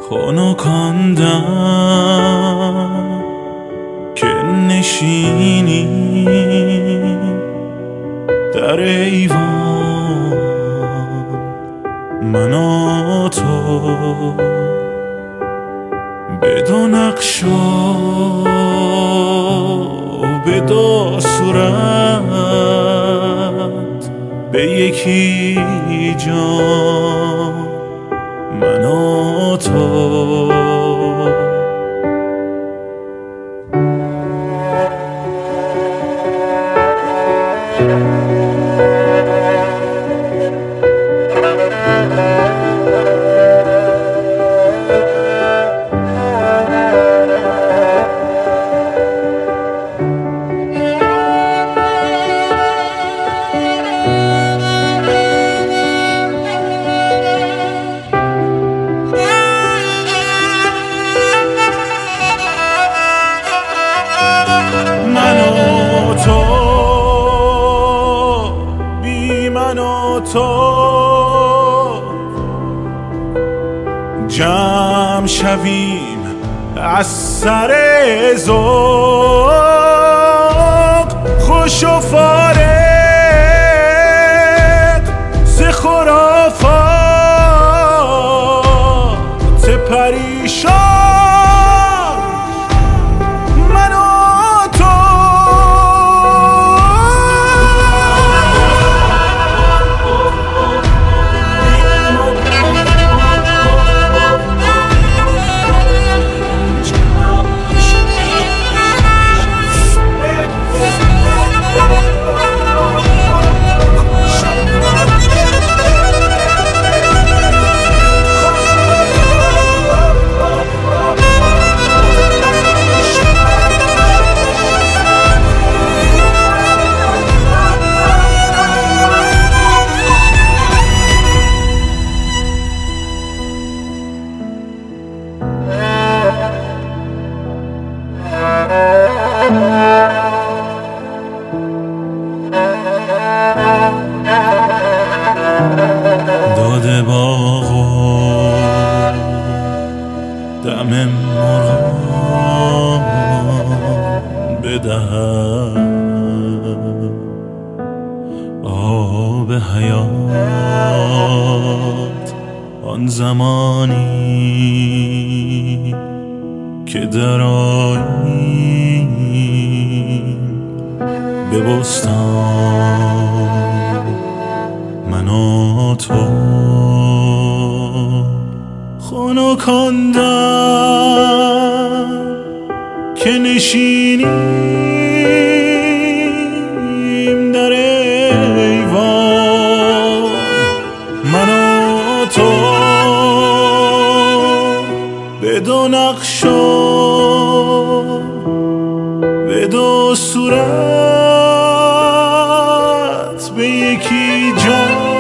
خنکاندم که نشینی در ایوان من و تو به دو نقش و به دو صورت به یکی جان من و تو. تو جمع شویم از سر ذوق، خوش و فارغ ز خرافات پریشان من و تو. داده باغ و دم مرغان بدهد آب حیات آن زمانی که درآییم به بستان من و تو. خنکاندم که نشینیم در ایوان من و تو به دو نقش و به دو صورت به یکی جان